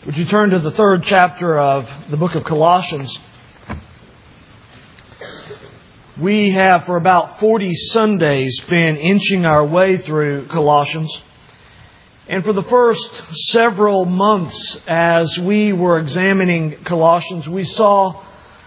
Would you turn to the 3rd chapter of the book of Colossians? We have for about 40 Sundays been inching our way through Colossians. And for the first several months as we were examining Colossians, we saw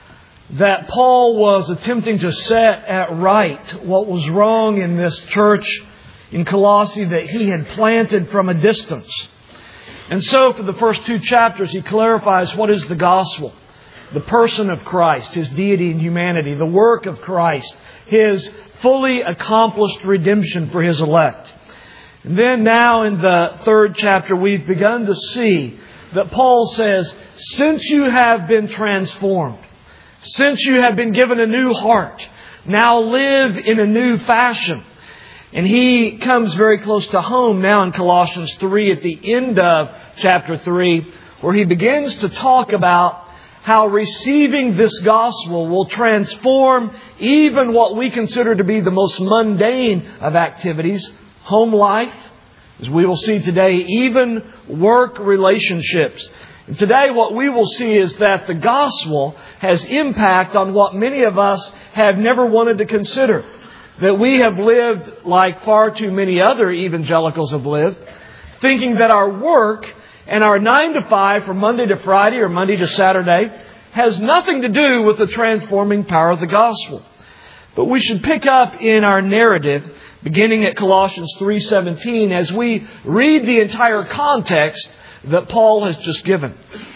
that Paul was attempting to set at right what was wrong in this church in Colossae that he had planted from a distance. And so for the first 2 chapters, he clarifies what is the gospel. The person of Christ, His deity and humanity, the work of Christ, His fully accomplished redemption for His elect. And then now in the 3rd chapter, we've begun to see that Paul says, since you have been transformed, since you have been given a new heart, now live in a new fashion. And he comes very close to home now in Colossians 3 at the end of chapter 3, where he begins to talk about how receiving this gospel will transform even what we consider to be the most mundane of activities, home life, as we will see today, even work relationships. And today what we will see is that the gospel has impact on what many of us have never wanted to consider. That we have lived like far too many other evangelicals have lived, thinking that our work and our 9 to 5 from Monday to Friday or Monday to Saturday has nothing to do with the transforming power of the gospel. But we should pick up in our narrative, beginning at Colossians 3:17, as we read the entire context that Paul has just given.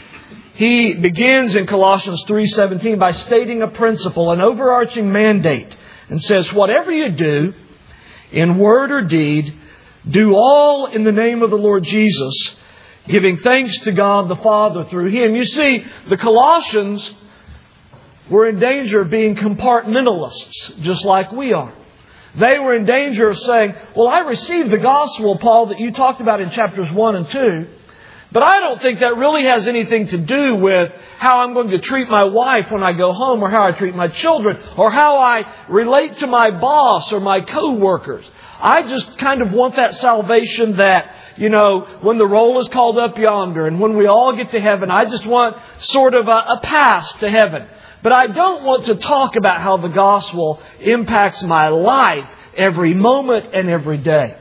He begins in Colossians 3:17 by stating a principle, an overarching mandate, and says, whatever you do, in word or deed, do all in the name of the Lord Jesus, giving thanks to God the Father through Him. You see, the Colossians were in danger of being compartmentalists, just like we are. They were in danger of saying, well, I received the gospel, Paul, that you talked about in chapters 1 and 2, but I don't think that really has anything to do with how I'm going to treat my wife when I go home, or how I treat my children, or how I relate to my boss or my co-workers. I just kind of want that salvation that, when the roll is called up yonder and when we all get to heaven, I just want sort of a pass to heaven. But I don't want to talk about how the gospel impacts my life every moment and every day.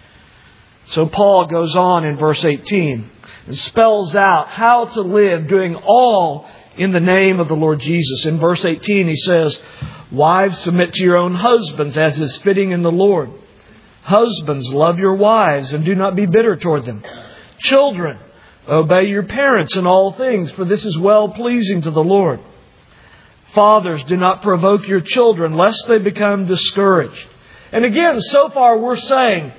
So Paul goes on in verse 18 and spells out how to live, doing all in the name of the Lord Jesus. In verse 18 he says, wives, submit to your own husbands as is fitting in the Lord. Husbands, love your wives and do not be bitter toward them. Children, obey your parents in all things, for this is well-pleasing to the Lord. Fathers, do not provoke your children, lest they become discouraged. And again, so far we're saying,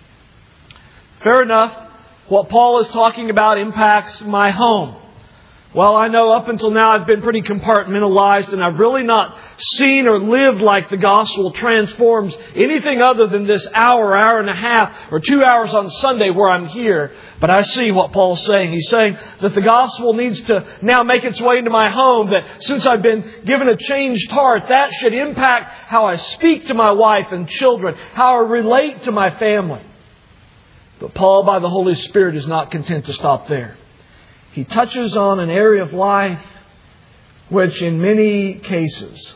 fair enough, what Paul is talking about impacts my home. Well, I know up until now I've been pretty compartmentalized and I've really not seen or lived like the gospel transforms anything other than this hour, hour and a half, or 2 hours on Sunday where I'm here. But I see what Paul's saying. He's saying that the gospel needs to now make its way into my home. That since I've been given a changed heart, that should impact how I speak to my wife and children, how I relate to my family. But Paul, by the Holy Spirit, is not content to stop there. He touches on an area of life which in many cases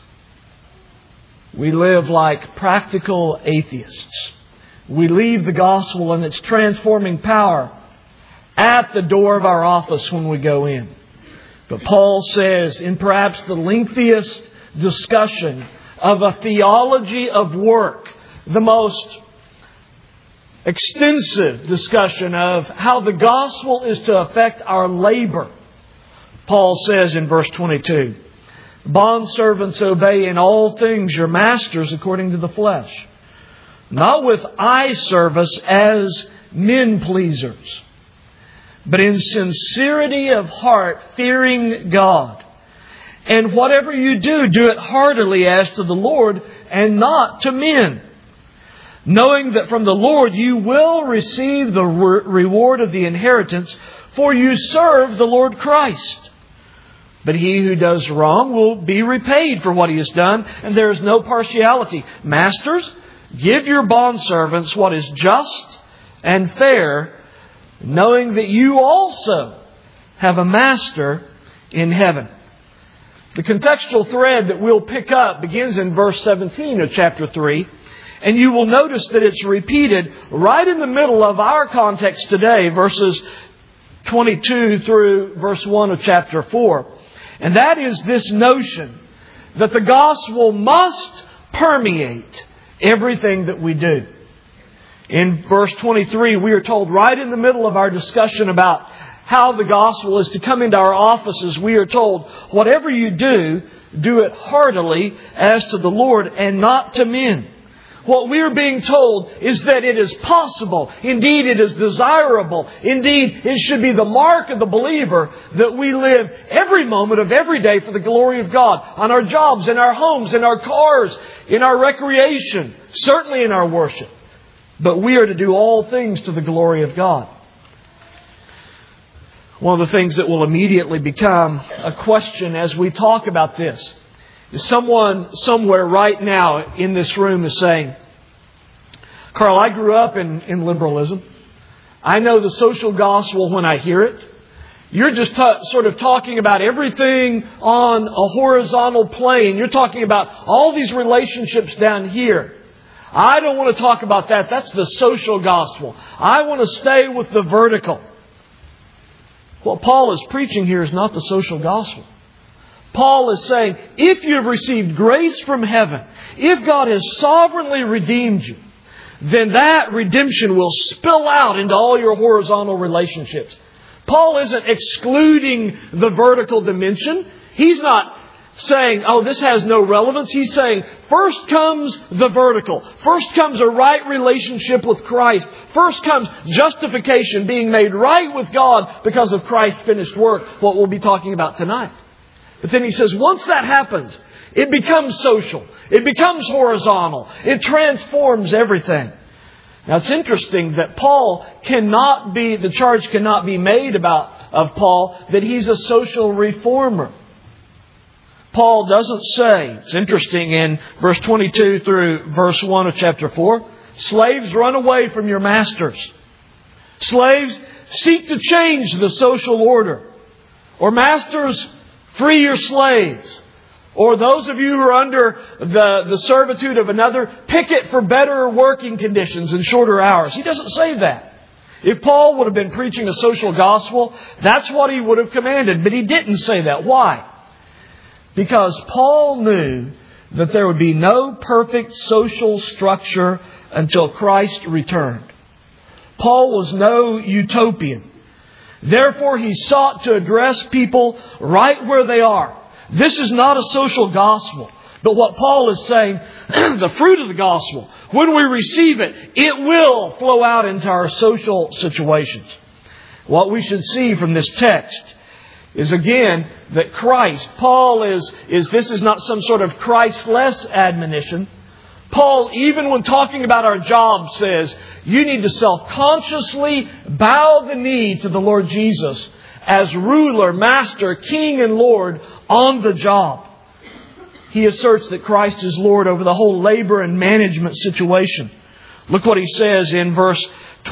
we live like practical atheists. We leave the gospel and its transforming power at the door of our office when we go in. But Paul says, in perhaps the lengthiest discussion of a theology of work, the most extensive discussion of how the gospel is to affect our labor. Paul says in verse 22, bondservants, obey in all things your masters according to the flesh, not with eye service as men pleasers, but in sincerity of heart, fearing God. And whatever you do, do it heartily as to the Lord and not to men, knowing that from the Lord you will receive the reward of the inheritance, for you serve the Lord Christ. But he who does wrong will be repaid for what he has done, and there is no partiality. Masters, give your bondservants what is just and fair, knowing that you also have a master in heaven. The contextual thread that we'll pick up begins in verse 17 of chapter 3. And you will notice that it's repeated right in the middle of our context today, verses 22 through verse 1 of chapter 4. And that is this notion that the gospel must permeate everything that we do. In verse 23, we are told right in the middle of our discussion about how the gospel is to come into our offices, we are told, whatever you do, do it heartily as to the Lord and not to men. What we are being told is that it is possible. Indeed, it is desirable. Indeed, it should be the mark of the believer that we live every moment of every day for the glory of God. On our jobs, in our homes, in our cars, in our recreation, certainly in our worship. But we are to do all things to the glory of God. One of the things that will immediately become a question as we talk about this is someone somewhere right now in this room is saying, Carl, I grew up in liberalism. I know the social gospel when I hear it. You're just sort of talking about everything on a horizontal plane. You're talking about all these relationships down here. I don't want to talk about that. That's the social gospel. I want to stay with the vertical. What Paul is preaching here is not the social gospel. Paul is saying, if you have received grace from heaven, if God has sovereignly redeemed you, then that redemption will spill out into all your horizontal relationships. Paul isn't excluding the vertical dimension. He's not saying, oh, this has no relevance. He's saying, first comes the vertical. First comes a right relationship with Christ. First comes justification, being made right with God because of Christ's finished work, what we'll be talking about tonight. But then he says, once that happens, it becomes social. It becomes horizontal. It transforms everything. Now it's interesting that the charge cannot be made of Paul that he's a social reformer. Paul doesn't say, it's interesting in verse 22 through verse 1 of chapter 4, slaves, run away from your masters. Slaves, seek to change the social order. Or masters, free your slaves. Or those of you who are under the servitude of another, picket for better working conditions and shorter hours. He doesn't say that. If Paul would have been preaching a social gospel, that's what he would have commanded. But he didn't say that. Why? Because Paul knew that there would be no perfect social structure until Christ returned. Paul was no utopian. Therefore, he sought to address people right where they are. This is not a social gospel. But what Paul is saying, the fruit of the gospel, when we receive it, it will flow out into our social situations. What we should see from this text is again that Christ, this is not some sort of Christ-less admonition. Paul, even when talking about our job, says you need to self-consciously bow the knee to the Lord Jesus as ruler, master, king, and Lord on the job. He asserts that Christ is Lord over the whole labor and management situation. Look what he says in verse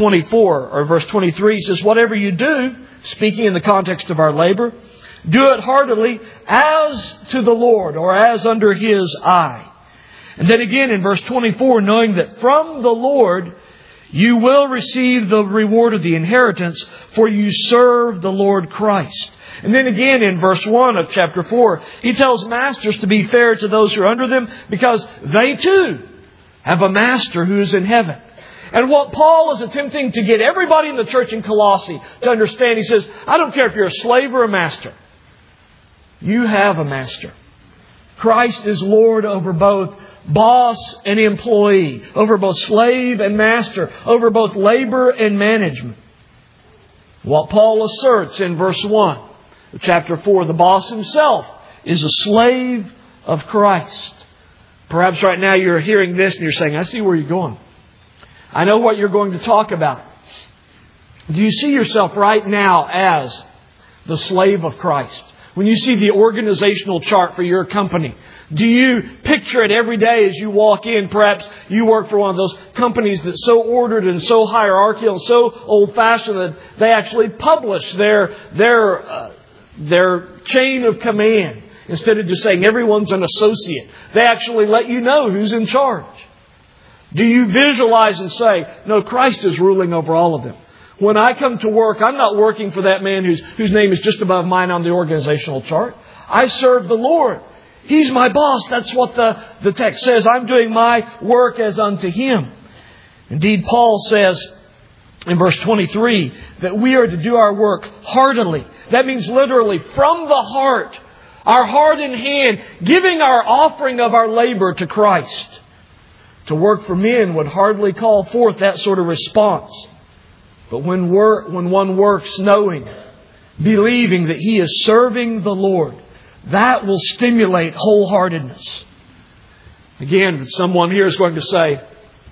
24 or verse 23. He says, whatever you do, speaking in the context of our labor, do it heartily as to the Lord or as under His eye. And then again in verse 24, knowing that from the Lord you will receive the reward of the inheritance, for you serve the Lord Christ. And then again in verse 1 of chapter 4, he tells masters to be fair to those who are under them because they too have a master who is in heaven. And what Paul is attempting to get everybody in the church in Colossae to understand, he says, I don't care if you're a slave or a master. You have a master. Christ is Lord over both boss and employee, over both slave and master, over both labor and management. What Paul asserts in verse 1 of chapter 4, the boss himself is a slave of Christ. Perhaps right now you're hearing this and you're saying, I see where you're going. I know what you're going to talk about. Do you see yourself right now as the slave of Christ? When you see the organizational chart for your company, do you picture it every day as you walk in? Perhaps you work for one of those companies that's so ordered and so hierarchical and so old-fashioned that they actually publish their chain of command. Instead of just saying everyone's an associate, they actually let you know who's in charge. Do you visualize and say, no, Christ is ruling over all of them? When I come to work, I'm not working for that man whose name is just above mine on the organizational chart. I serve the Lord. He's my boss. That's what the text says. I'm doing my work as unto Him. Indeed, Paul says in verse 23 that we are to do our work heartily. That means literally from the heart, our heart in hand, giving our offering of our labor to Christ. To work for men would hardly call forth that sort of response. But when one works knowing, believing that he is serving the Lord, that will stimulate wholeheartedness. Again, someone here is going to say,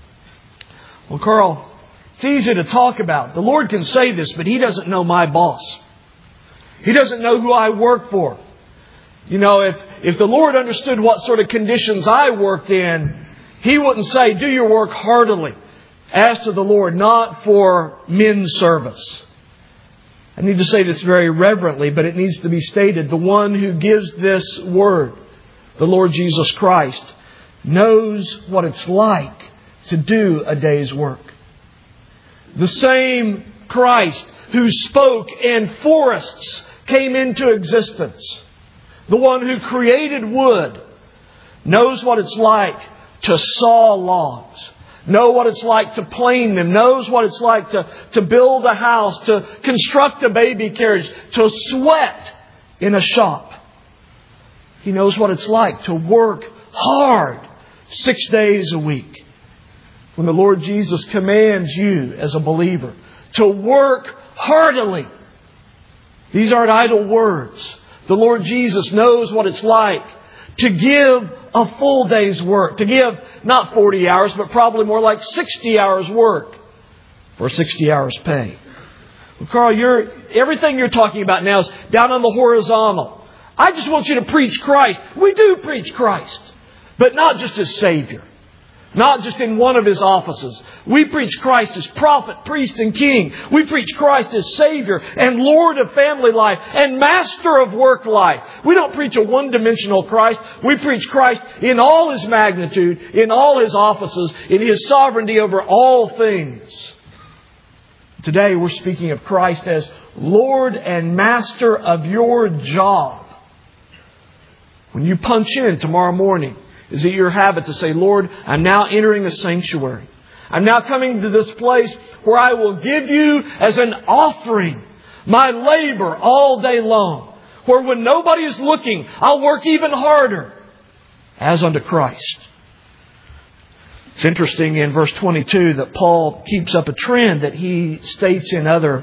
well, Carl, it's easy to talk about. The Lord can say this, but He doesn't know my boss. He doesn't know who I work for. You know, if the Lord understood what sort of conditions I worked in, He wouldn't say, do your work heartily. As to the Lord, not for men's service. I need to say this very reverently, but it needs to be stated. The one who gives this word, the Lord Jesus Christ, knows what it's like to do a day's work. The same Christ who spoke and forests came into existence, the one who created wood, knows what it's like to saw logs. Know what it's like to plane them. Knows what it's like to build a house, to construct a baby carriage, to sweat in a shop. He knows what it's like to work hard 6 days a week. When the Lord Jesus commands you as a believer to work heartily, these aren't idle words. The Lord Jesus knows what it's like to give a full day's work. To give not 40 hours, but probably more like 60 hours work for 60 hours pay. Well, Carl, everything you're talking about now is down on the horizontal. I just want you to preach Christ. We do preach Christ, but not just as Savior. Not just in one of His offices. We preach Christ as prophet, priest, and king. We preach Christ as Savior and Lord of family life and Master of work life. We don't preach a one-dimensional Christ. We preach Christ in all His magnitude, in all His offices, in His sovereignty over all things. Today we're speaking of Christ as Lord and Master of your job. When you punch in tomorrow morning, is it your habit to say, Lord, I'm now entering a sanctuary. I'm now coming to this place where I will give you as an offering my labor all day long. Where when nobody is looking, I'll work even harder as unto Christ. It's interesting in verse 22 that Paul keeps up a trend that he states in other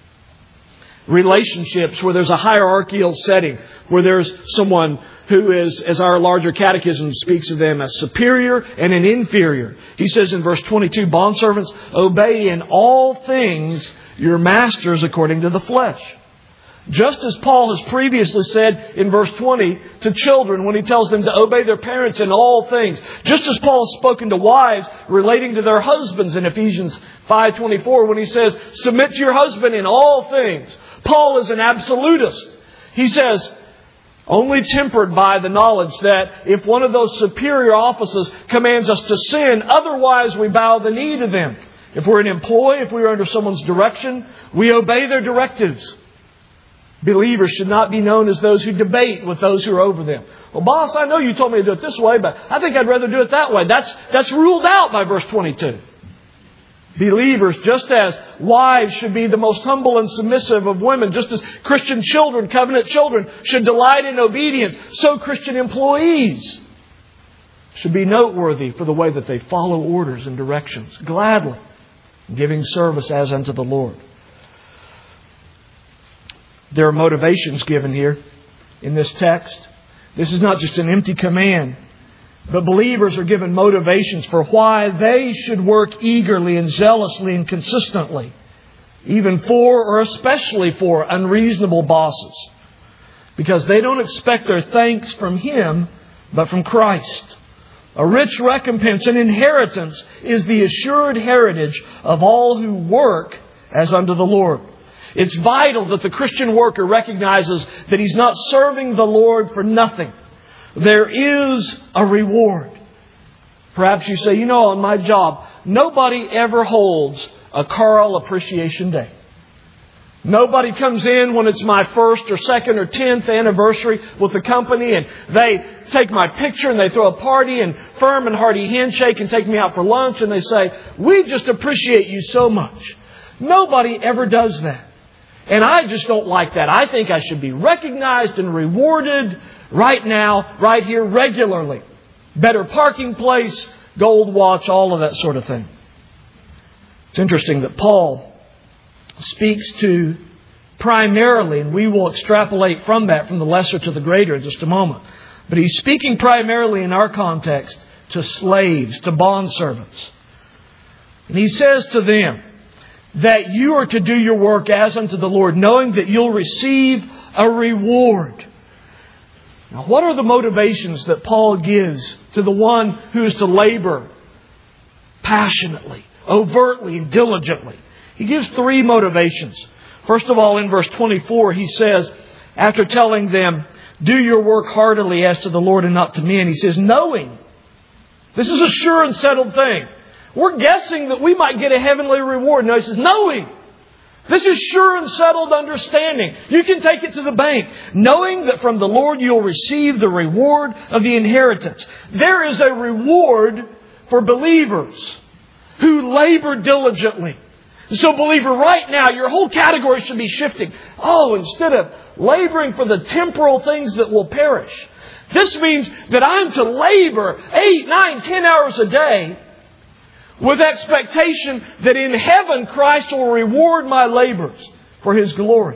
relationships where there's a hierarchical setting, where there's someone who is, as our larger catechism speaks of them, as superior and an inferior. He says in verse 22, bondservants, obey in all things your masters according to the flesh. Just as Paul has previously said in verse 20 to children when he tells them to obey their parents in all things. Just as Paul has spoken to wives relating to their husbands in Ephesians 5:24 when he says, submit to your husband in all things. Paul is an absolutist. He says, only tempered by the knowledge that if one of those superior offices commands us to sin, otherwise we bow the knee to them. If we're an employee, if we're under someone's direction, we obey their directives. Believers should not be known as those who debate with those who are over them. Well, boss, I know you told me to do it this way, but I think I'd rather do it that way. That's ruled out by verse 22. Believers, just as wives should be the most humble and submissive of women, just as Christian children, covenant children, should delight in obedience, so Christian employees should be noteworthy for the way that they follow orders and directions, gladly giving service as unto the Lord. There are motivations given here in this text. This is not just an empty command, but believers are given motivations for why they should work eagerly and zealously and consistently, even for or especially for unreasonable bosses. because they don't expect their thanks from Him, but from Christ. A rich recompense, an inheritance, is the assured heritage of all who work as unto the Lord. It's vital that the Christian worker recognizes that he's not serving the Lord for nothing. There is a reward. Perhaps you say, on my job, nobody ever holds a Carl Appreciation Day. Nobody comes in when it's my 1st or 2nd or 10th anniversary with the company and they take my picture and they throw a party and firm and hearty handshake and take me out for lunch and they say, we just appreciate you so much. Nobody ever does that. And I just don't like that. I think I should be recognized and rewarded right now, right here, regularly. Better parking place, gold watch, all of that sort of thing. It's interesting that Paul speaks to primarily, and we will extrapolate from that, from the lesser to the greater in just a moment. But he's speaking primarily in our context to slaves, to bondservants. And he says to them that you are to do your work as unto the Lord, knowing that you'll receive a reward. Now, what are the motivations that Paul gives to the one who is to labor passionately, overtly, and diligently? He gives 3 motivations. First of all, in verse 24, he says, after telling them, do your work heartily as to the Lord and not to men, he says, knowing. This is a sure and settled thing. We're guessing that we might get a heavenly reward. No, he says, knowing. This is sure and settled understanding. You can take it to the bank. Knowing that from the Lord you'll receive the reward of the inheritance. There is a reward for believers who labor diligently. So, believer, right now, your whole category should be shifting. Instead of laboring for the temporal things that will perish, this means that I'm to labor 8, 9, 10 hours a day with expectation that in heaven Christ will reward my labors for His glory.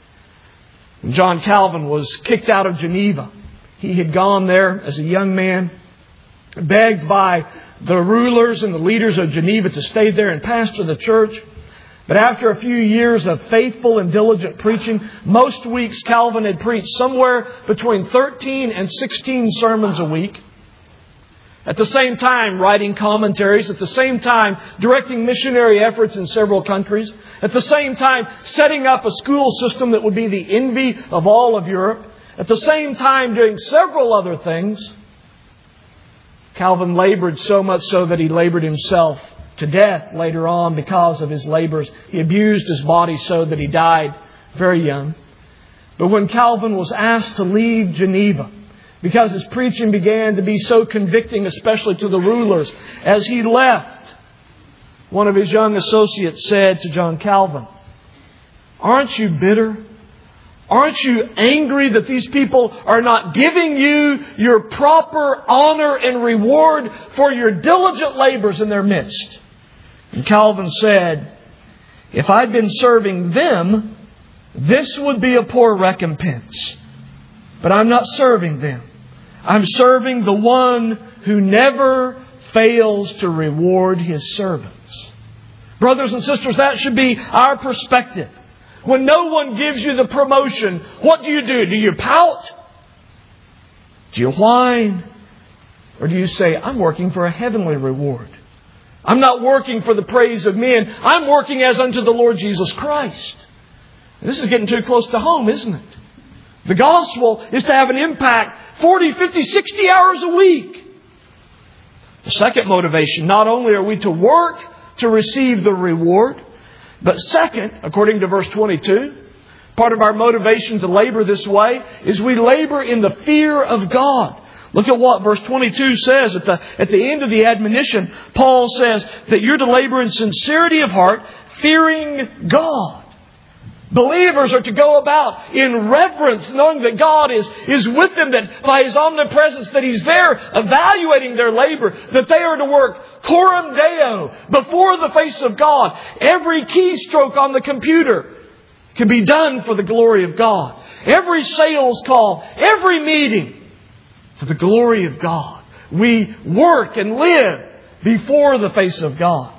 When John Calvin was kicked out of Geneva, he had gone there as a young man, begged by the rulers and the leaders of Geneva to stay there and pastor the church. But after a few years of faithful and diligent preaching, most weeks Calvin had preached somewhere between 13 and 16 sermons a week. At the same time, writing commentaries. At the same time, directing missionary efforts in several countries. At the same time, setting up a school system that would be the envy of all of Europe. At the same time, doing several other things. Calvin labored so much so that he labored himself to death later on because of his labors. He abused his body so that he died very young. But when Calvin was asked to leave Geneva, because his preaching began to be so convicting, especially to the rulers, as he left, one of his young associates said to John Calvin, aren't you bitter? Aren't you angry that these people are not giving you your proper honor and reward for your diligent labors in their midst? And Calvin said, if I'd been serving them, this would be a poor recompense. But I'm not serving them. I'm serving the one who never fails to reward His servants. Brothers and sisters, that should be our perspective. When no one gives you the promotion, what do? Do you pout? Do you whine? Or do you say, I'm working for a heavenly reward? I'm not working for the praise of men. I'm working as unto the Lord Jesus Christ. This is getting too close to home, isn't it? The gospel is to have an impact 40, 50, 60 hours a week. The second motivation, not only are we to work to receive the reward, but second, according to verse 22, part of our motivation to labor this way is we labor in the fear of God. Look at what verse 22 says at the end of the admonition. Paul says that you're to labor in sincerity of heart, fearing God. Believers are to go about in reverence, knowing that God is with them, that by His omnipresence, that He's there evaluating their labor, that they are to work coram Deo, before the face of God. Every keystroke on the computer can be done for the glory of God. Every sales call, every meeting, to the glory of God. We work and live before the face of God.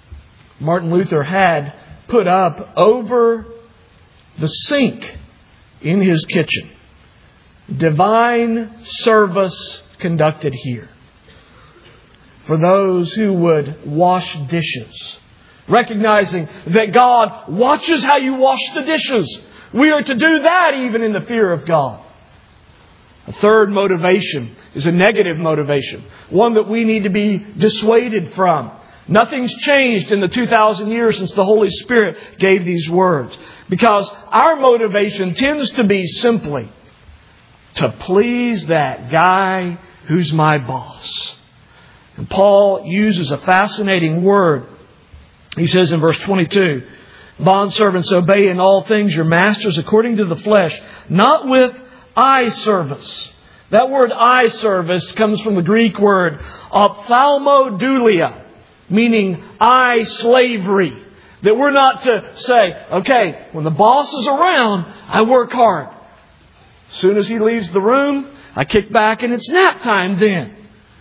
Martin Luther had put up over the sink in His kitchen. Divine service conducted here. For those who would wash dishes, recognizing that God watches how you wash the dishes. We are to do that even in the fear of God. A third motivation is a negative motivation, one that we need to be dissuaded from. Nothing's changed in the 2,000 years since the Holy Spirit gave these words. Because our motivation tends to be simply to please that guy who's my boss. And Paul uses a fascinating word. He says in verse 22, "Bondservants, obey in all things your masters according to the flesh, not with eye service." That word eye service comes from the Greek word ophthalmodoulia, meaning eye slavery. That we're not to say, okay, when the boss is around, I work hard. As soon as he leaves the room, I kick back and it's nap time then.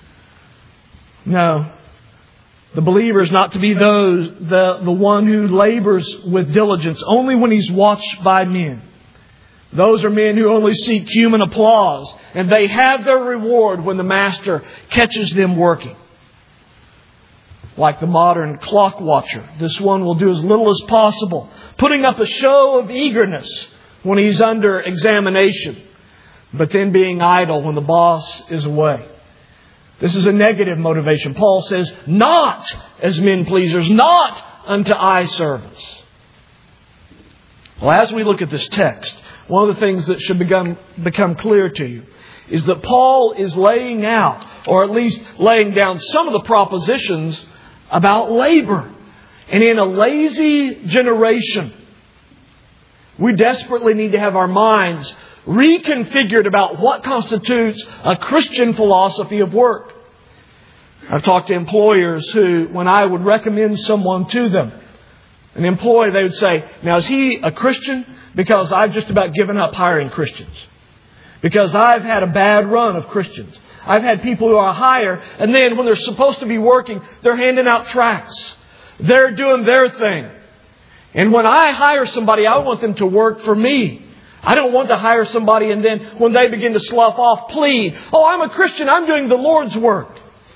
No. The believer is not to be the one who labors with diligence only when he's watched by men. Those are men who only seek human applause, and they have their reward when the master catches them working. Like the modern clock watcher, this one will do as little as possible, putting up a show of eagerness when he's under examination, but then being idle when the boss is away. This is a negative motivation. Paul says, not as men pleasers, not unto eye service. Well, as we look at this text, one of the things that should become clear to you is that Paul is laying out, or at least laying down some of the propositions about labor. And in a lazy generation, we desperately need to have our minds reconfigured about what constitutes a Christian philosophy of work. I've talked to employers who, when I would recommend someone to them, an employee, they would say, now is he a Christian? Because I've just about given up hiring Christians. Because I've had a bad run of Christians. I've had people who I hire, and then when they're supposed to be working, they're handing out tracts. They're doing their thing. And when I hire somebody, I want them to work for me. I don't want to hire somebody and then when they begin to slough off, plead, oh, I'm a Christian, I'm doing the Lord's work.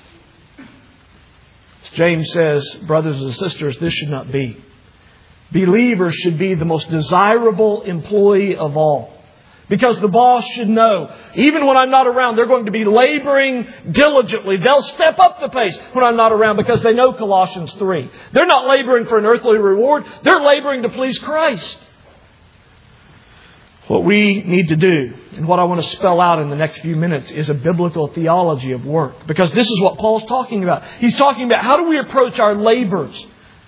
As James says, brothers and sisters, this should not be. Believers should be the most desirable employee of all. Because the boss should know, even when I'm not around, they're going to be laboring diligently. They'll step up the pace when I'm not around because they know Colossians 3. They're not laboring for an earthly reward. They're laboring to please Christ. What we need to do, and what I want to spell out in the next few minutes, is a biblical theology of work. Because this is what Paul's talking about. He's talking about how do we approach our labors.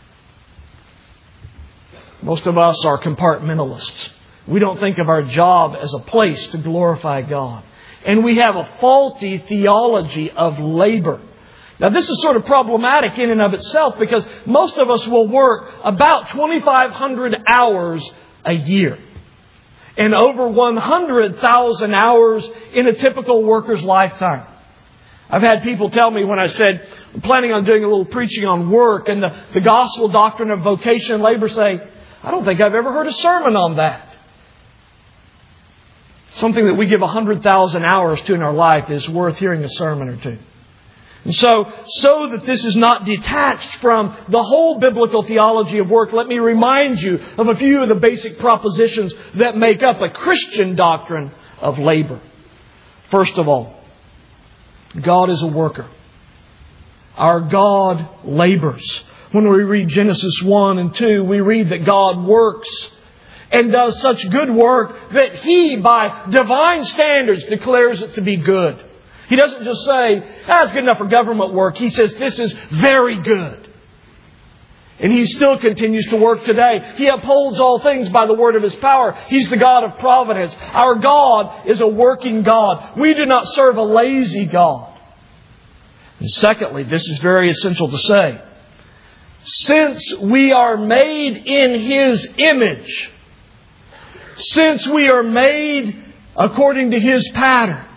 Most of us are compartmentalists. We don't think of our job as a place to glorify God. And we have a faulty theology of labor. Now this is sort of problematic in and of itself because most of us will work about 2,500 hours a year. And over 100,000 hours in a typical worker's lifetime. I've had people tell me when I said, I'm planning on doing a little preaching on work and the gospel doctrine of vocation and labor, say, I don't think I've ever heard a sermon on that. Something that we give 100,000 hours to in our life is worth hearing a sermon or two. And so that this is not detached from the whole biblical theology of work, let me remind you of a few of the basic propositions that make up a Christian doctrine of labor. First of all, God is a worker. Our God labors. When we read Genesis 1 and 2, we read that God works and does such good work that He, by divine standards, declares it to be good. He doesn't just say, it's good enough for government work. He says, this is very good. And He still continues to work today. He upholds all things by the word of His power. He's the God of providence. Our God is a working God. We do not serve a lazy God. And secondly, this is very essential to say. Since we are made in His image, since we are made according to His pattern,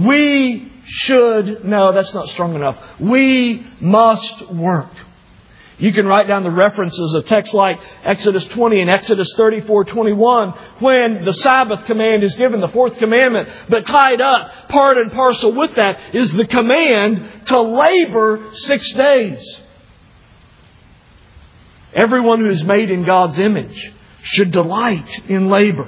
we should, no, that's not strong enough. We must work. You can write down the references of texts like Exodus 20 and Exodus 34:21 when the Sabbath command is given, the fourth commandment. But tied up, part and parcel with that, is the command to labor 6 days. Everyone who is made in God's image should delight in labor.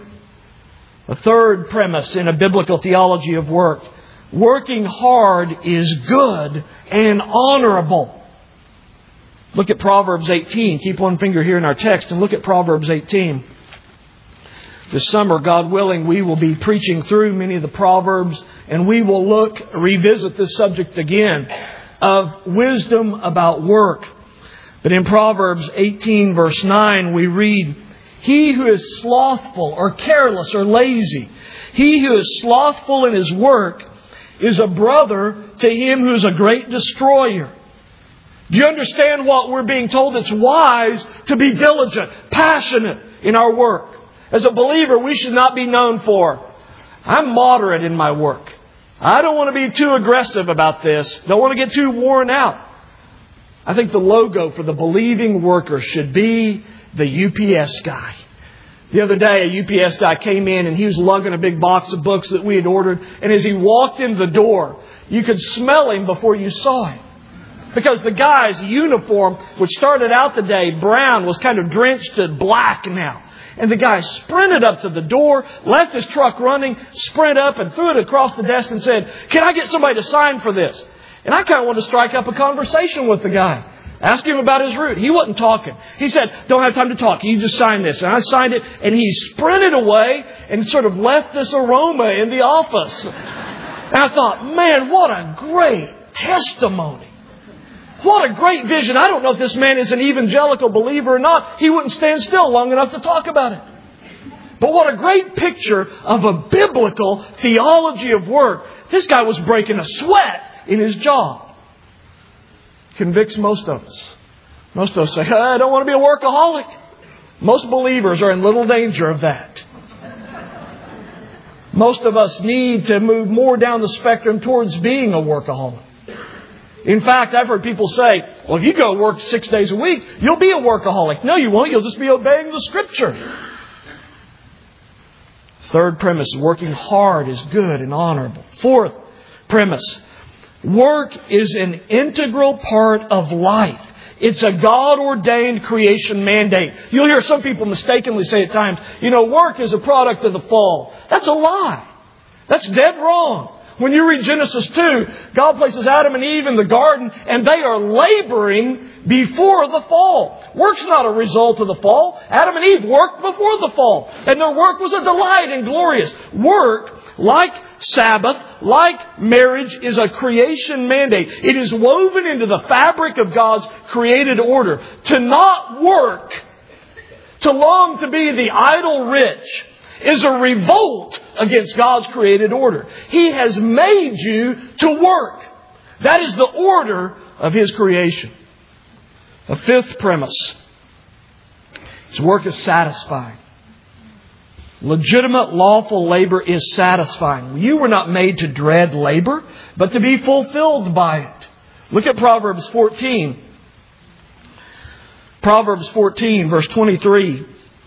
A third premise in a biblical theology of work: working hard is good and honorable. Look at Proverbs 18. Keep one finger here in our text and look at Proverbs 18. This summer, God willing, we will be preaching through many of the Proverbs, and we will revisit this subject again of wisdom about work. But in Proverbs 18 verse 9 we read, "He who is slothful or careless or lazy, he who is slothful in his work is a brother to him who is a great destroyer." Do you understand what we're being told? It's wise to be diligent, passionate in our work. As a believer, we should not be known for, "I'm moderate in my work. I don't want to be too aggressive about this. Don't want to get too worn out." I think the logo for the believing worker should be the UPS guy. The other day, a UPS guy came in and he was lugging a big box of books that we had ordered. And as he walked in the door, you could smell him before you saw him. Because the guy's uniform, which started out the day brown, was kind of drenched to black now. And the guy sprinted up to the door, left his truck running, sprinted up and threw it across the desk and said, "Can I get somebody to sign for this?" And I kind of wanted to strike up a conversation with the guy. Ask him about his route. He wasn't talking. He said, "Don't have time to talk. You just sign this." And I signed it, and he sprinted away and sort of left this aroma in the office. And I thought, man, what a great testimony. What a great vision. I don't know if this man is an evangelical believer or not. He wouldn't stand still long enough to talk about it. But what a great picture of a biblical theology of work. This guy was breaking a sweat in his job. Convicts most of us. Most of us say, "I don't want to be a workaholic." Most believers are in little danger of that. Most of us need to move more down the spectrum towards being a workaholic. In fact, I've heard people say, "Well, if you go work 6 days a week, you'll be a workaholic." No, you won't. You'll just be obeying the Scripture. Third premise, working hard is good and honorable. Fourth premise, work is an integral part of life. It's a God-ordained creation mandate. You'll hear some people mistakenly say at times, work is a product of the fall. That's a lie. That's dead wrong. When you read Genesis 2, God places Adam and Eve in the garden, and they are laboring before the fall. Work's not a result of the fall. Adam and Eve worked before the fall, and their work was a delight and glorious. Work, like Sabbath, like marriage, is a creation mandate. It is woven into the fabric of God's created order. To not work, to long to be the idle rich, is a revolt against God's created order. He has made you to work. That is the order of His creation. The fifth premise is work is satisfying. Legitimate, lawful labor is satisfying. You were not made to dread labor, but to be fulfilled by it. Look at Proverbs 14. Proverbs 14, verse 23.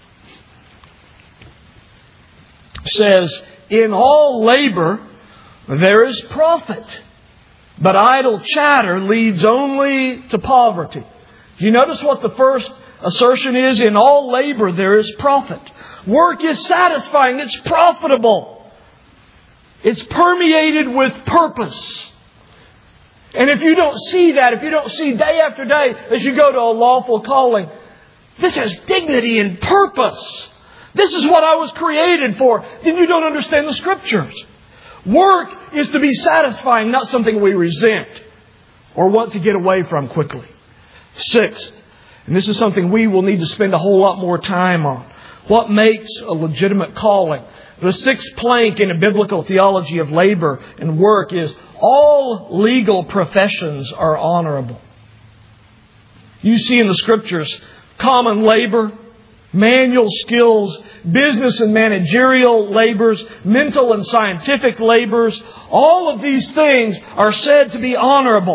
Says, "In all labor there is profit, but idle chatter leads only to poverty." Do you notice what the first assertion is? In all labor there is profit. Work is satisfying. It's profitable. It's permeated with purpose. And if you don't see that, if you don't see day after day as you go to a lawful calling, this has dignity and purpose. This is what I was created for. Then you don't understand the Scriptures. Work is to be satisfying, not something we resent or want to get away from quickly. Sixth, and this is something we will need to spend a whole lot more time on. What makes a legitimate calling? The sixth plank in a biblical theology of labor and work is all legal professions are honorable. You see in the Scriptures common labor, manual skills, business and managerial labors, mental and scientific labors. All of these things are said to be honorable.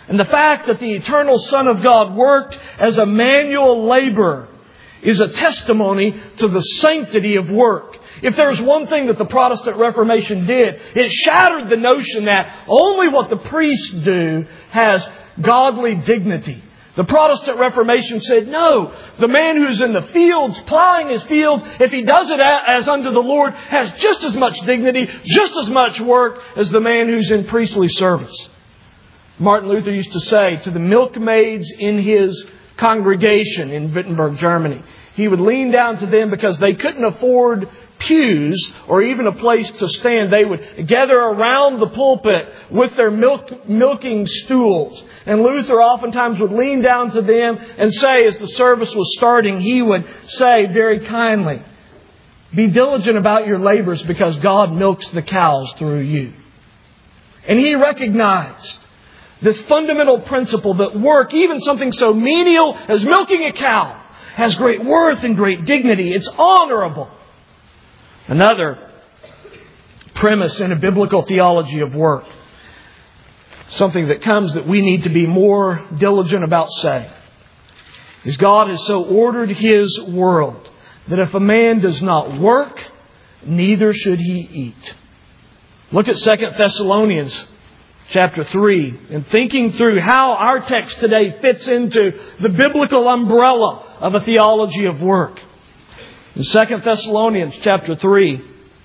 And the fact that the eternal Son of God worked as a manual laborer is a testimony to the sanctity of work. If there's one thing that the Protestant Reformation did, it shattered the notion that only what the priests do has godly dignity. The Protestant Reformation said, no, the man who's in the fields, plowing his field, if he does it as unto the Lord, has just as much dignity, just as much work as the man who's in priestly service. Martin Luther used to say to the milkmaids in his congregation in Wittenberg, Germany, he would lean down to them because they couldn't afford pews or even a place to stand. They would gather around the pulpit with their milking stools. And Luther oftentimes would lean down to them and say, as the service was starting, he would say very kindly, be diligent about your labors because God milks the cows through you. And he recognized this fundamental principle that work, even something so menial as milking a cow, has great worth and great dignity. It's honorable. Another premise in a biblical theology of work, something that comes that we need to be more diligent about saying, is God has so ordered His world that if a man does not work, neither should he eat. Look at 2 Thessalonians chapter 3 and thinking through how our text today fits into the biblical umbrella of a theology of work. In 2 Thessalonians chapter 3,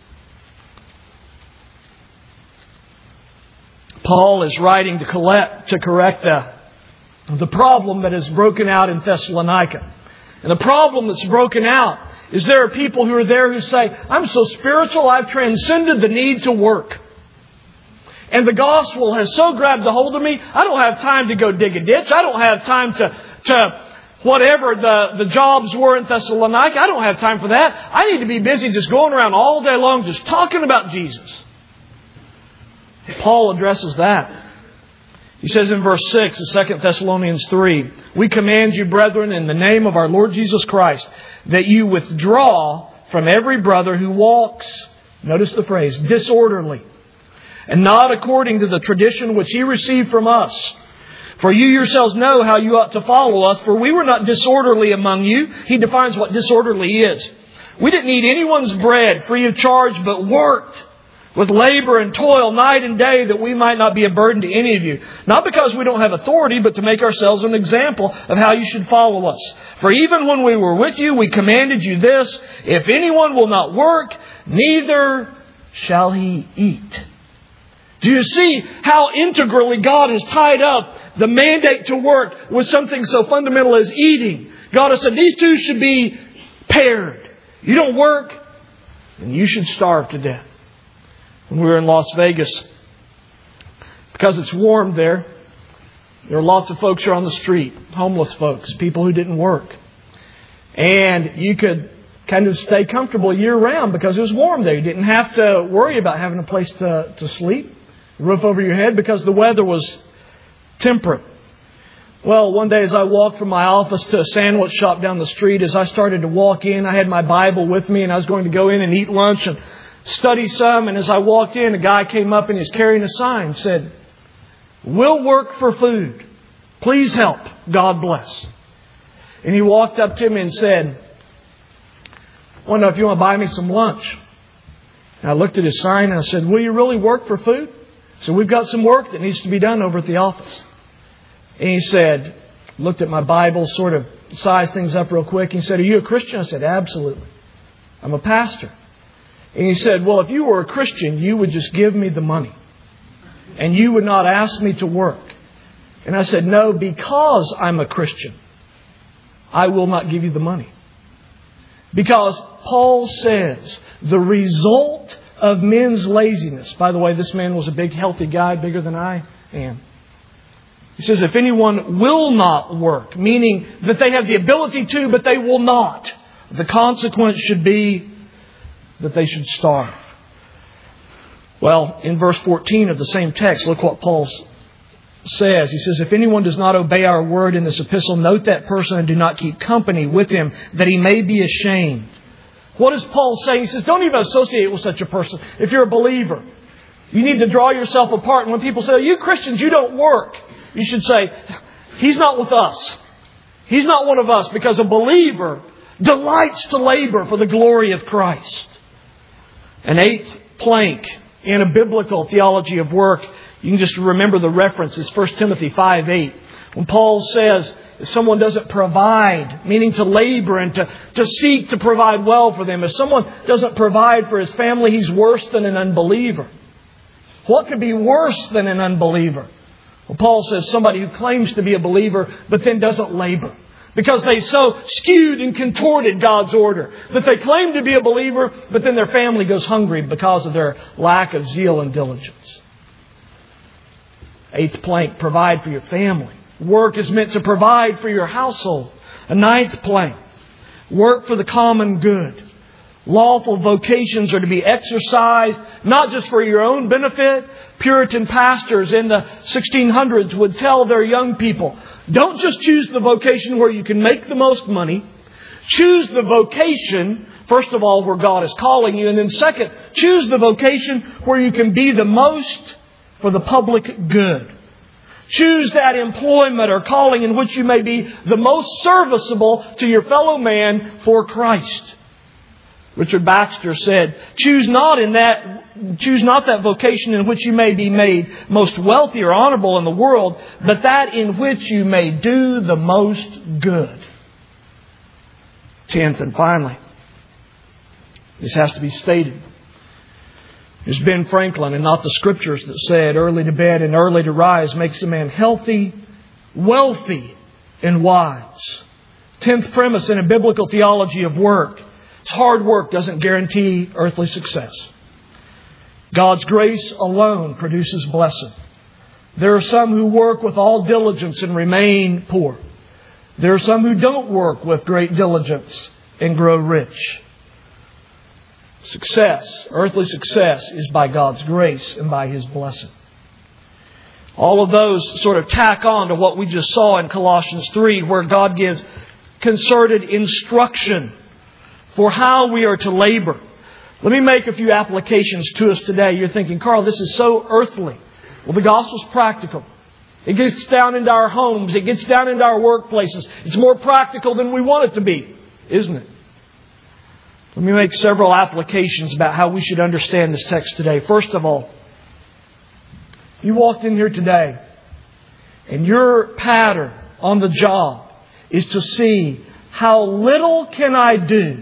Paul is writing to correct the problem that has broken out in Thessalonica. And the problem that's broken out is there are people who are there who say, I'm so spiritual, I've transcended the need to work. And the gospel has so grabbed a hold of me, I don't have time to go dig a ditch. I don't have time to whatever the jobs were in Thessalonica. I don't have time for that. I need to be busy just going around all day long just talking about Jesus. Paul addresses that. He says in verse 6 of 2 Thessalonians 3, we command you, brethren, in the name of our Lord Jesus Christ, that you withdraw from every brother who walks, notice the phrase, disorderly, and not according to the tradition which he received from us. For you yourselves know how you ought to follow us, for we were not disorderly among you. He defines what disorderly is. We didn't eat anyone's bread free of charge, but worked with labor and toil night and day that we might not be a burden to any of you. Not because we don't have authority, but to make ourselves an example of how you should follow us. For even when we were with you, we commanded you this, if anyone will not work, neither shall he eat. Do you see how integrally God has tied up the mandate to work with something so fundamental as eating? God has said these two should be paired. You don't work, and you should starve to death. When we were in Las Vegas, because it's warm there are lots of folks who are on the street, homeless folks, people who didn't work. And you could kind of stay comfortable year round because it was warm there. You didn't have to worry about having a place to sleep, roof over your head, because the weather was temperate. Well, one day as I walked from my office to a sandwich shop down the street, as I started to walk in, I had my Bible with me and I was going to go in and eat lunch and study some. And as I walked in, a guy came up and he's carrying a sign, said, "We'll work for food. Please help. God bless." And he walked up to me and said, "I want to know if you want to buy me some lunch." And I looked at his sign and I said, "Will you really work for food?" So we've got some work that needs to be done over at the office. And he said, looked at my Bible, sort of sized things up real quick. He said, "Are you a Christian?" I said, "Absolutely. I'm a pastor." And he said, "Well, if you were a Christian, you would just give me the money. And you would not ask me to work." And I said, "No, because I'm a Christian, I will not give you the money." Because Paul says the result of men's laziness. By the way, this man was a big, healthy guy, bigger than I am. He says, if anyone will not work, meaning that they have the ability to, but they will not, the consequence should be that they should starve. Well, in verse 14 of the same text, look what Paul says. He says, if anyone does not obey our word in this epistle, note that person and do not keep company with him, that he may be ashamed. What is Paul saying? He says, don't even associate with such a person. If you're a believer, you need to draw yourself apart. And when people say, "You Christians, you don't work," you should say, he's not with us. He's not one of us, because a believer delights to labor for the glory of Christ. An eighth plank in a biblical theology of work, you can just remember the reference, is 1 Timothy 5:8. When Paul says, if someone doesn't provide, meaning to labor and to seek to provide well for them, if someone doesn't provide for his family, he's worse than an unbeliever. What could be worse than an unbeliever? Well, Paul says somebody who claims to be a believer but then doesn't labor, because they so skewed and contorted God's order that they claim to be a believer, but then their family goes hungry because of their lack of zeal and diligence. Eighth plank, provide for your family. Work is meant to provide for your household. A ninth plank, work for the common good. Lawful vocations are to be exercised, not just for your own benefit. Puritan pastors in the 1600s would tell their young people, don't just choose the vocation where you can make the most money. Choose the vocation, first of all, where God is calling you. And then second, choose the vocation where you can be the most for the public good. Choose that employment or calling in which you may be the most serviceable to your fellow man for Christ. Richard Baxter said, choose not that vocation in which you may be made most wealthy or honorable in the world, but that in which you may do the most good. Tenth and finally, this has to be stated. It's Ben Franklin and not the Scriptures that said early to bed and early to rise makes a man healthy, wealthy, and wise. 10th premise in a biblical theology of work. Hard work doesn't guarantee earthly success. God's grace alone produces blessing. There are some who work with all diligence and remain poor. There are some who don't work with great diligence and grow rich. Success, earthly success, is by God's grace and by His blessing. All of those sort of tack on to what we just saw in Colossians 3, where God gives concerted instruction for how we are to labor. Let me make a few applications to us today. You're thinking, Carl, this is so earthly. Well, the gospel's practical. It gets down into our homes. It gets down into our workplaces. It's more practical than we want it to be, isn't it? Let me make several applications about how we should understand this text today. First of all, you walked in here today and your pattern on the job is to see how little can I do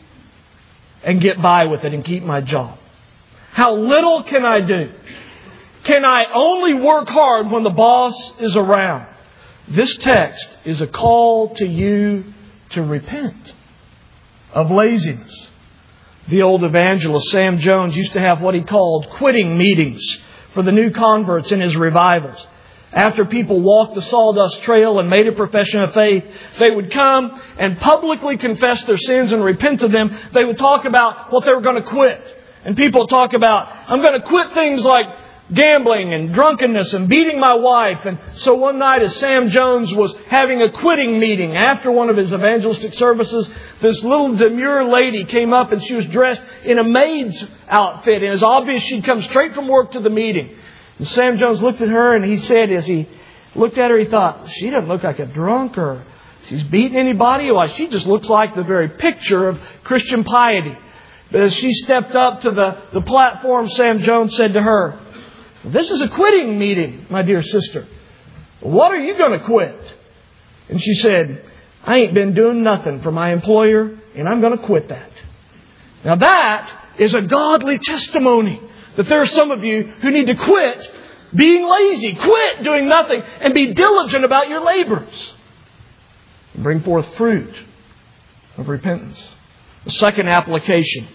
and get by with it and keep my job. How little can I do? Can I only work hard when the boss is around? This text is a call to you to repent of laziness. The old evangelist Sam Jones used to have what he called quitting meetings for the new converts in his revivals. After people walked the sawdust trail and made a profession of faith, they would come and publicly confess their sins and repent of them. They would talk about what they were going to quit. And people talk about, I'm going to quit things like gambling and drunkenness and beating my wife. And so one night as Sam Jones was having a quitting meeting after one of his evangelistic services, this little demure lady came up and she was dressed in a maid's outfit. And it was obvious she'd come straight from work to the meeting. And Sam Jones looked at her and he said, as he looked at her, he thought, she doesn't look like a drunk or she's beating anybody. Why, she just looks like the very picture of Christian piety. But as she stepped up to the platform, Sam Jones said to her, this is a quitting meeting, my dear sister. What are you going to quit? And she said, I ain't been doing nothing for my employer, and I'm going to quit that. Now that is a godly testimony that there are some of you who need to quit being lazy, quit doing nothing, and be diligent about your labors. And bring forth fruit of repentance. The second application.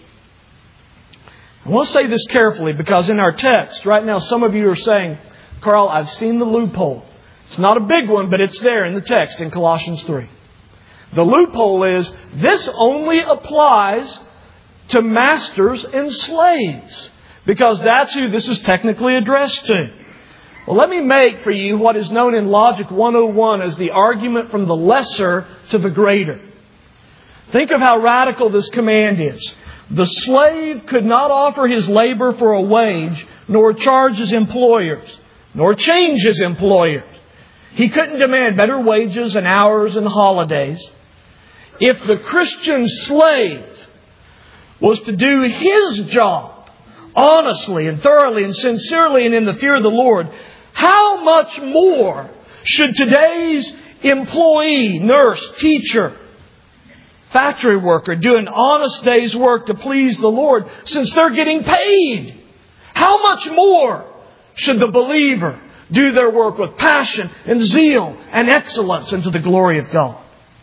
I want to say this carefully because in our text right now some of you are saying, Carl, I've seen the loophole. It's not a big one, but it's there in the text in Colossians 3. The loophole is this only applies to masters and slaves because that's who this is technically addressed to. Well, let me make for you what is known in Logic 101 as the argument from the lesser to the greater. Think of how radical this command is. The slave could not offer his labor for a wage, nor charge his employers, nor change his employers. He couldn't demand better wages and hours and holidays. If the Christian slave was to do his job honestly and thoroughly and sincerely and in the fear of the Lord, how much more should today's employee, nurse, teacher, factory worker do an honest day's work to please the Lord, since they're getting paid? How much more should the believer do their work with passion and zeal and excellence unto the glory of God?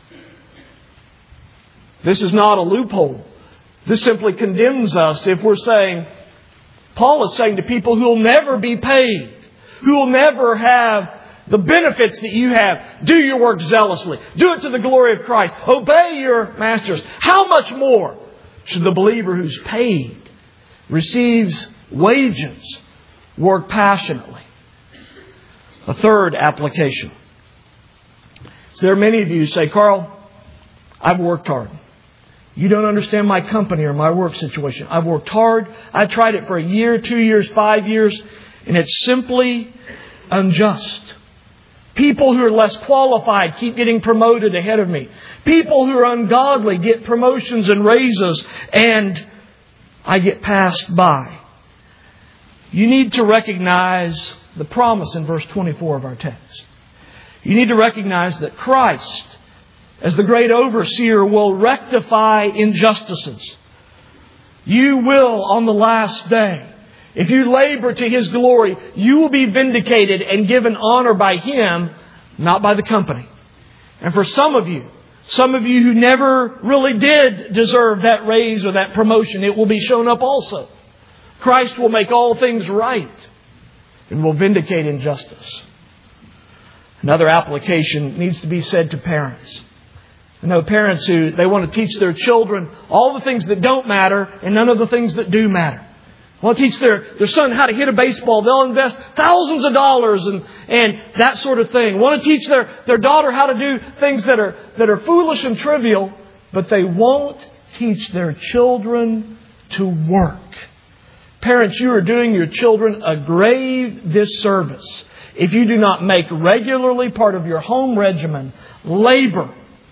This is not a loophole. This simply condemns us if we're saying, Paul is saying to people who will never be paid, who will never have the benefits that you have, do your work zealously. Do it to the glory of Christ. Obey your masters. How much more should the believer who's paid, receives wages, work passionately? A third application. So there are many of you who say, Carl, I've worked hard. You don't understand my company or my work situation. I've worked hard. I tried it for a year, 2 years, 5 years, and it's simply unjust. People who are less qualified keep getting promoted ahead of me. People who are ungodly get promotions and raises, and I get passed by. You need to recognize the promise in verse 24 of our text. You need to recognize that Christ, as the great overseer, will rectify injustices. You will, on the last day, if you labor to His glory, you will be vindicated and given honor by Him, not by the company. And for some of you who never really did deserve that raise or that promotion, it will be shown up also. Christ will make all things right and will vindicate injustice. Another application needs to be said to parents. I know parents who they want to teach their children all the things that don't matter and none of the things that do matter. They want to teach their son how to hit a baseball. They'll invest thousands of dollars and that sort of thing. They want to teach their daughter how to do things that are foolish and trivial, but they won't teach their children to work. Parents, you are doing your children a grave disservice if you do not make regularly part of your home regimen labor.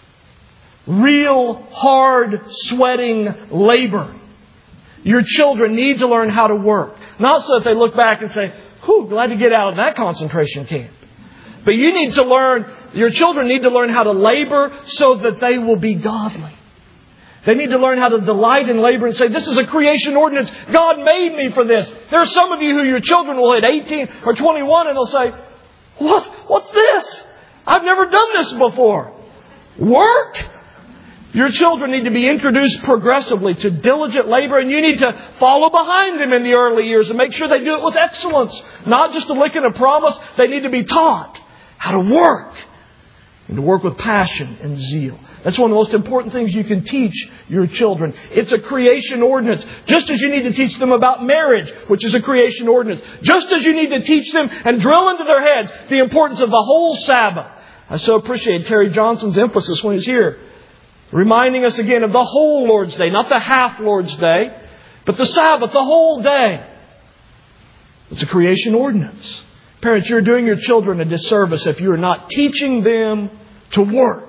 Real, hard, sweating labor. Your children need to learn how to work. Not so that they look back and say, whew, glad to get out of that concentration camp. But your children need to learn how to labor so that they will be godly. They need to learn how to delight in labor and say, this is a creation ordinance. God made me for this. There are some of you who your children will hit 18 or 21 and they'll say, what's this? I've never done this before. Work? Your children need to be introduced progressively to diligent labor, and you need to follow behind them in the early years and make sure they do it with excellence. Not just a lick and a promise. They need to be taught how to work and to work with passion and zeal. That's one of the most important things you can teach your children. It's a creation ordinance. Just as you need to teach them about marriage, which is a creation ordinance. Just as you need to teach them and drill into their heads the importance of the whole Sabbath. I so appreciate Terry Johnson's emphasis when he's here, reminding us again of the whole Lord's Day, not the half Lord's Day, but the Sabbath, the whole day. It's a creation ordinance. Parents, you're doing your children a disservice if you're not teaching them to work.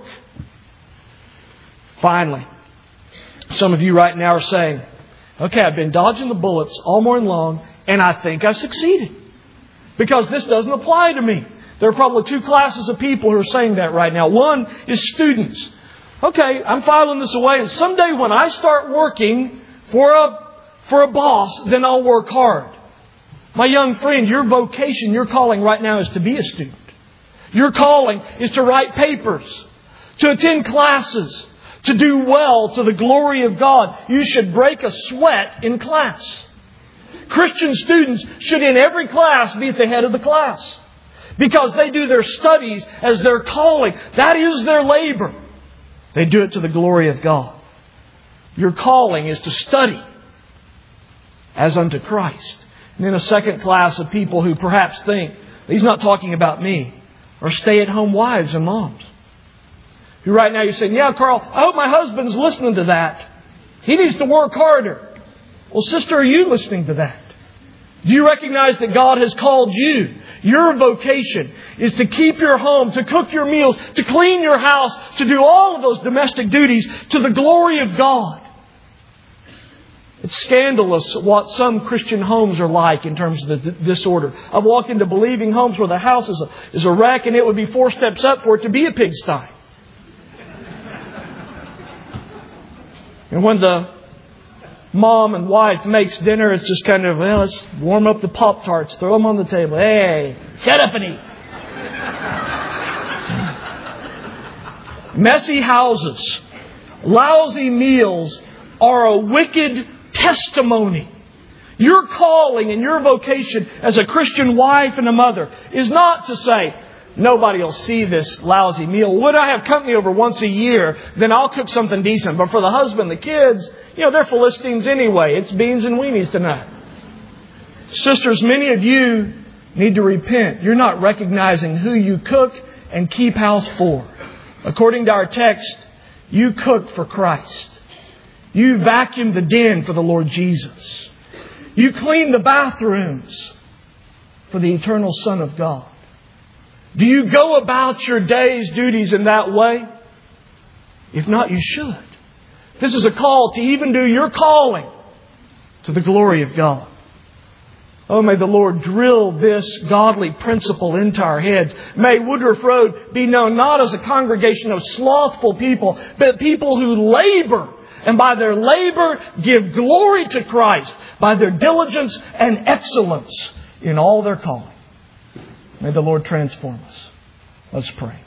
Finally, some of you right now are saying, okay, I've been dodging the bullets all morning long, and I think I succeeded. Because this doesn't apply to me. There are probably two classes of people who are saying that right now. One is students. Okay, I'm filing this away, and someday when I start working for a boss, then I'll work hard. My young friend, your vocation, your calling right now is to be a student. Your calling is to write papers, to attend classes, to do well to the glory of God. You should break a sweat in class. Christian students should in every class be at the head of the class, because they do their studies as their calling. That is their labor. They do it to the glory of God. Your calling is to study as unto Christ. And then a second class of people who perhaps think, he's not talking about me, are stay-at-home wives and moms. Who right now you're saying, yeah, Carl, I hope my husband's listening to that. He needs to work harder. Well, sister, are you listening to that? Do you recognize that God has called you? Your vocation is to keep your home, to cook your meals, to clean your house, to do all of those domestic duties to the glory of God. It's scandalous what some Christian homes are like in terms of the disorder. I've walked into believing homes where the house is a wreck and it would be 4 steps up for it to be a pigsty. And when the mom and wife makes dinner, it's just kind of, well, let's warm up the Pop-Tarts, throw them on the table. Hey, shut up and eat. Messy houses, lousy meals are a wicked testimony. Your calling and your vocation as a Christian wife and a mother is not to say, nobody will see this lousy meal. Would I have company over once a year, then I'll cook something decent. But for the husband, the kids, they're Philistines anyway. It's beans and weenies tonight. Sisters, many of you need to repent. You're not recognizing who you cook and keep house for. According to our text, you cook for Christ. You vacuum the den for the Lord Jesus. You clean the bathrooms for the eternal Son of God. Do you go about your day's duties in that way? If not, you should. This is a call to even do your calling to the glory of God. Oh, may the Lord drill this godly principle into our heads. May Woodruff Road be known not as a congregation of slothful people, but people who labor. And by their labor, give glory to Christ by their diligence and excellence in all their calling. May the Lord transform us. Let's pray.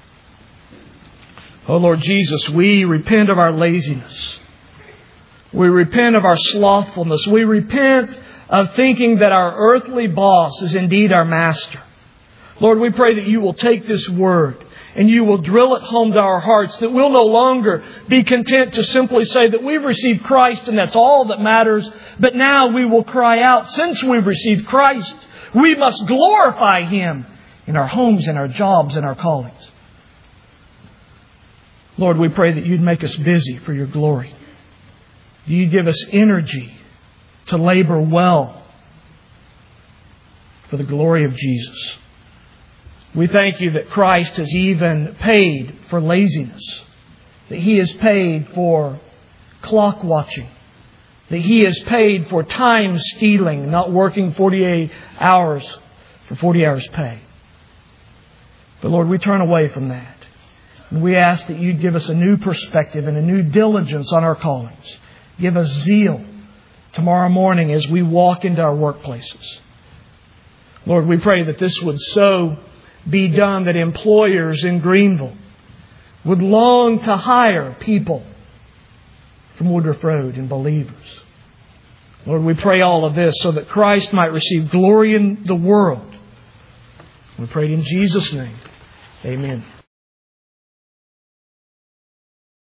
Oh Lord Jesus, we repent of our laziness. We repent of our slothfulness. We repent of thinking that our earthly boss is indeed our master. Lord, we pray that you will take this word and you will drill it home to our hearts, that we'll no longer be content to simply say that we've received Christ and that's all that matters. But now we will cry out, since we've received Christ, we must glorify Him in our homes, in our jobs, in our callings. Lord, we pray that you'd make us busy for your glory. That you'd give us energy to labor well for the glory of Jesus. We thank you that Christ has even paid for laziness. That He has paid for clock watching. That He has paid for time stealing, not working 48 hours for 40 hours pay. But Lord, we turn away from that. And we ask that you'd give us a new perspective and a new diligence on our callings. Give us zeal tomorrow morning as we walk into our workplaces. Lord, we pray that this would so be done that employers in Greenville would long to hire people from Woodruff Road and believers. Lord, we pray all of this so that Christ might receive glory in the world. We pray in Jesus' name. Amen.